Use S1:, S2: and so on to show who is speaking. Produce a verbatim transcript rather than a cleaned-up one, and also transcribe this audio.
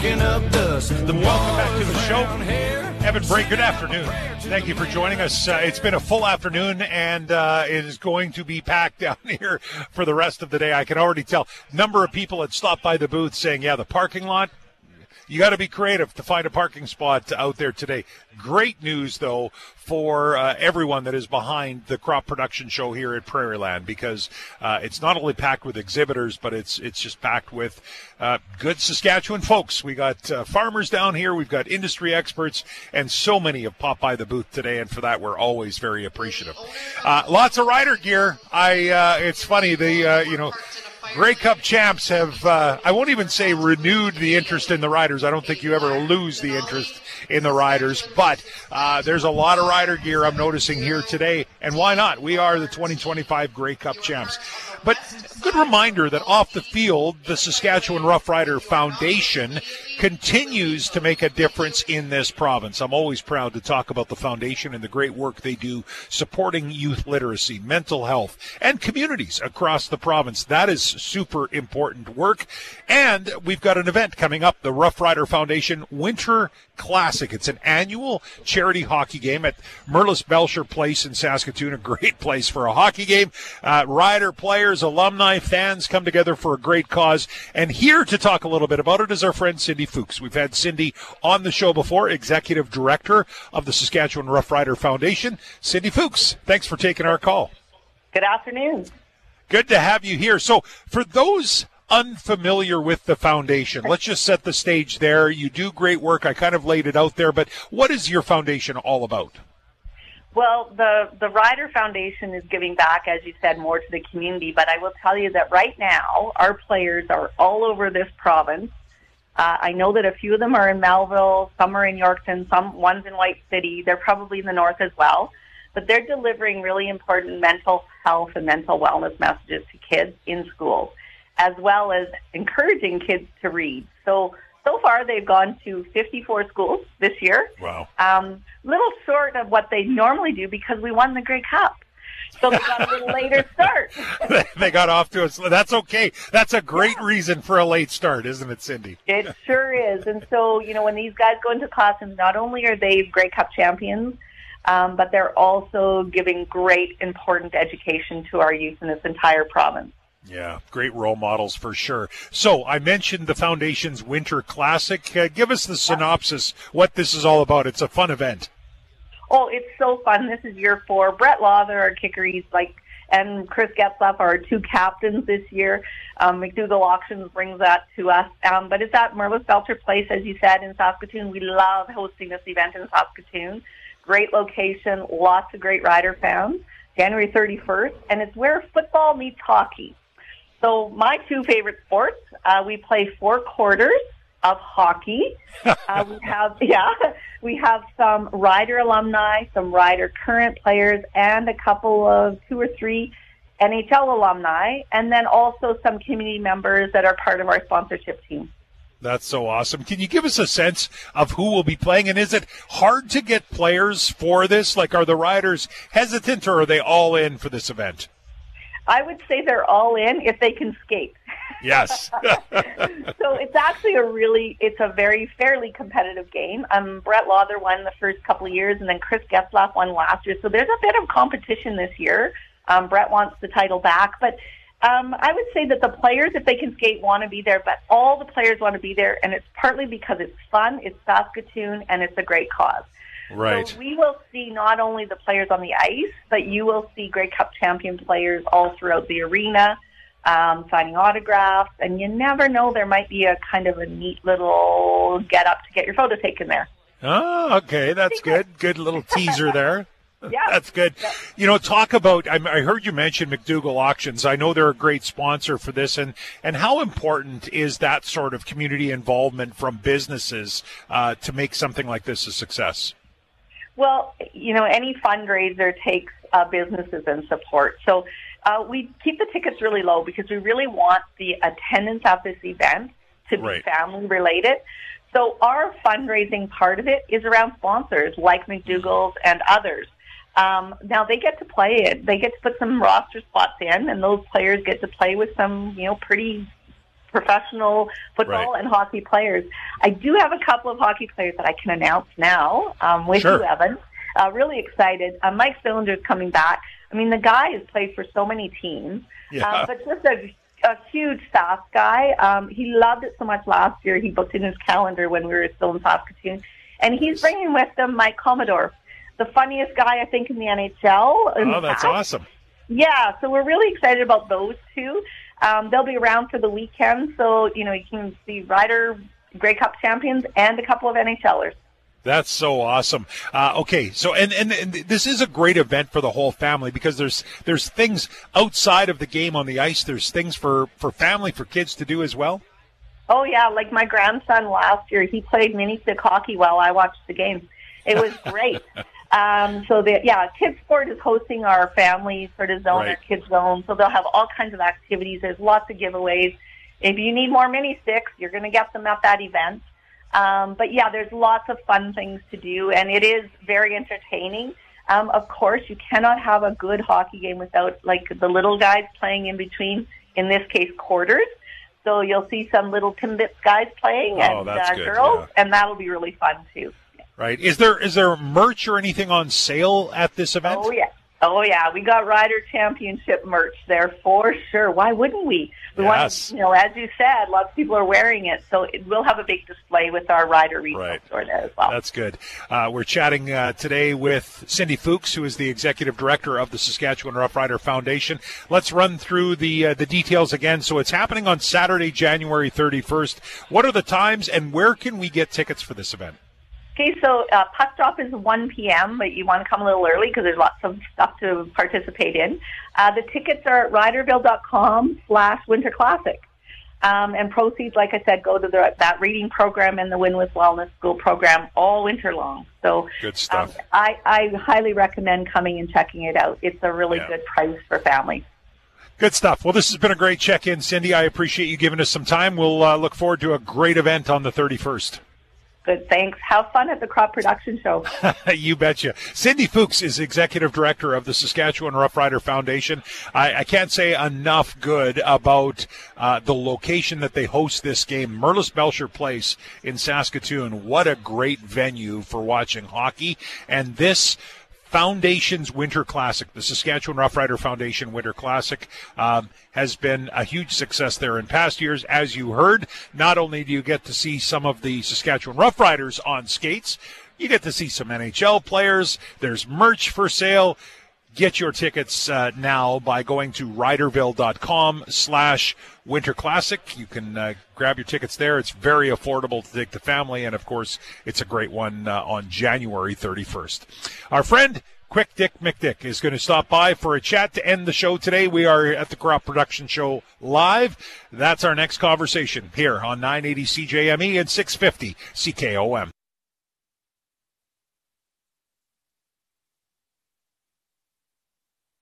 S1: kicking up dust. The
S2: Welcome back to the show. Evan Bray, good afternoon. Thank you for joining us. Uh, it's been a full afternoon, and uh, it is going to be packed down here for the rest of the day. I can already tell. Number of people had stopped by the booth saying, yeah, the parking lot, you got to be creative to find a parking spot out there today. Great news, though, for uh, everyone that is behind the crop production show here at Prairieland, because uh, it's not only packed with exhibitors, but it's it's just packed with uh, good Saskatchewan folks. We got uh, farmers down here, we've got industry experts, and so many have popped by the booth today, and for that we're always very appreciative. Uh, lots of rider gear. I uh, it's funny, the uh, you know. Grey Cup champs have, uh, I won't even say renewed the interest in the riders. I don't think you ever lose the interest in the riders, but uh, there's a lot of rider gear I'm noticing here today, and why not? We are the twenty twenty-five Grey Cup champs. But good reminder that off the field, the Saskatchewan Rough Rider Foundation continues to make a difference in this province. I'm always proud to talk about the foundation and the great work they do supporting youth literacy, mental health, and communities across the province. That is super important work. And we've got an event coming up, the Rough Rider Foundation Winter Classic. It's an annual charity hockey game at Merlis Belcher Place in Saskatoon, a great place for a hockey game. Uh, rider players, alumni, fans come together for a great cause. And here to talk a little bit about it is our friend Cindy Fuchs. We've had Cindy on the show before, Executive Director of the Saskatchewan Rough Rider Foundation. Cindy Fuchs, thanks for taking our call.
S3: Good afternoon.
S2: Good to have you here. So for those unfamiliar with the foundation, let's just set the stage there. You do great work. I kind of laid it out there, but what is your foundation all about?
S3: Well, the, the Rider Foundation is giving back, as you said, more to the community, but I will tell you that right now our players are all over this province. Uh, I know that a few of them are in Melville, some are in Yorkton, some one's in White City. They're probably in the north as well. But they're delivering really important mental health and mental wellness messages to kids in schools, as well as encouraging kids to read. So, so far they've gone to fifty-four schools this year.
S2: Wow.
S3: Um, little short of what they normally do because we won the Grey Cup. So they got a little later start.
S2: They got off to us. That's okay. That's a great yeah. reason for a late start, isn't it, Cindy?
S3: It sure is. And so, you know, when these guys go into classrooms, not only are they Grey Cup champions, um, but they're also giving great, important education to our youth in this entire province.
S2: Yeah, great role models for sure. So I mentioned the Foundation's Winter Classic. Uh, give us the synopsis, what this is all about. It's a fun event.
S3: Oh, it's so fun. This is year four. Brett Lawther, our kicker, he's like, and Chris Getzlaff are our two captains this year. Um, McDougall Auctions brings that to us. Um, but it's at Merlis Belcher Place, as you said, in Saskatoon. We love hosting this event in Saskatoon. Great location, lots of great rider fans. January thirty-first, and it's where football meets hockey. So my two favorite sports, uh, we play four quarters of hockey. Uh, we have, yeah, we have some Rider alumni, some Rider current players, and a couple of two or three N H L alumni, and then also some community members that are part of our sponsorship team.
S2: That's so awesome. Can you give us a sense of who will be playing, and is it hard to get players for this? Like, are the Riders hesitant, or are they all in for this event?
S3: I would say they're all in if they can skate.
S2: Yes.
S3: So it's actually a really, it's a very fairly competitive game. Um, Brett Lawther won the first couple of years, and then Chris Getzlaff won last year. So there's a bit of competition this year. Um, Brett wants the title back. But um, I would say that the players, if they can skate, want to be there. But all the players want to be there, and it's partly because it's fun, it's Saskatoon, and it's a great cause.
S2: Right.
S3: So we will see not only the players on the ice, but you will see Grey Cup champion players all throughout the arena, um, signing autographs, and you never know, there might be a kind of a neat little get-up to get your photo taken there.
S2: Oh, okay, that's good. Good little teaser there.
S3: Yeah.
S2: That's good. Yeah. You know, talk about, I, I heard you mention McDougall Auctions. I know they're a great sponsor for this, and, and how important is that sort of community involvement from businesses uh, to make something like this a success?
S3: Well, you know, any fundraiser takes uh, businesses and support. So uh, we keep the tickets really low because we really want the attendance at this event to be
S2: right.
S3: family related. So our fundraising part of it is around sponsors like McDougall's and others. Um, now they get to play it. They get to put some roster spots in, and those players get to play with some, you know, pretty professional football
S2: Right.
S3: and hockey players. I do have a couple of hockey players that I can announce now um, with
S2: Sure.
S3: you, Evan. Uh, really excited. Uh, Mike Cylinder is coming back. I mean, the guy has played for so many teams,
S2: Yeah.
S3: uh, but just a, a huge Sask guy. Um, he loved it so much last year. He booked in his calendar when we were still in Saskatoon. And he's bringing with him Mike Commodore, the funniest guy, I think, in the N H L.
S2: Oh, that's awesome.
S3: Yeah, so we're really excited about those two. Um, they'll be around for the weekend, so, you know, you can see Ryder Grey Cup champions and a couple of NHLers.
S2: That's so awesome. Uh, okay, so and, and and this is a great event for the whole family because there's there's things outside of the game on the ice. There's things for, for family, for kids to do as well.
S3: Oh, yeah, like my grandson last year, he played mini stick hockey while I watched the game. It was great. um, so, the, yeah, Kids Sport is hosting our family sort of zone,
S2: Right.
S3: our kids zone, so they'll have all kinds of activities. There's lots of giveaways. If you need more mini sticks, you're going to get them at that event. Um, but, yeah, there's lots of fun things to do, and it is very entertaining. Um, of course, you cannot have a good hockey game without, like, the little guys playing in between, in this case, quarters. So you'll see some little Timbits guys playing
S2: Oh,
S3: and
S2: that's
S3: uh,
S2: good,
S3: girls,
S2: yeah.
S3: and that'll be really fun, too.
S2: Right? Is there is there merch or anything on sale at this event?
S3: Oh, yeah. Oh, yeah. We got Ryder Championship merch there for sure. Why wouldn't we? We
S2: Yes.
S3: want, you know, as you said, lots of people are wearing it. So it, we'll have a big display with our Ryder retail
S2: Right.
S3: store there as well.
S2: That's good. Uh, we're chatting uh, today with Cindy Fuchs, who is the executive director of the Saskatchewan Roughrider Foundation. Let's run through the uh, the details again. So it's happening on Saturday, January thirty-first. What are the times, and where can we get tickets for this event?
S3: Okay, so uh, puck drop is one p.m., but you want to come a little early because there's lots of stuff to participate in. Uh, the tickets are at riderville.com slash Winter Classic. Um, and proceeds, like I said, go to the, that reading program and the Win with Wellness School program all winter long. So
S2: Good stuff.
S3: Um, I, I highly recommend coming and checking it out. It's a really
S2: Yeah.
S3: good price for families.
S2: Good stuff. Well, this has been a great check-in, Cindy. I appreciate you giving us some time. We'll uh, look forward to a great event on the thirty-first.
S3: Good, thanks. Have fun at the Crop Production Show.
S2: You betcha. Cindy Fuchs is executive director of the Saskatchewan Roughrider Foundation. I, I can't say enough good about uh, the location that they host this game, Merlis Belcher Place in Saskatoon. What a great venue for watching hockey. And this Foundation's Winter Classic, the Saskatchewan Roughrider Foundation Winter Classic, um, has been a huge success there in past years. As you heard, not only do you get to see some of the Saskatchewan Roughriders on skates, you get to see some N H L players. There's merch for sale. Get your tickets uh, now by going to riderville.com slash Winter Classic. You can uh, grab your tickets there. It's very affordable to take the family, and, of course, it's a great one uh, on January thirty-first. Our friend Quick Dick McDick is going to stop by for a chat to end the show today. We are at the Crop Production Show live. That's our next conversation here on nine eighty C J M E and six fifty C K O M.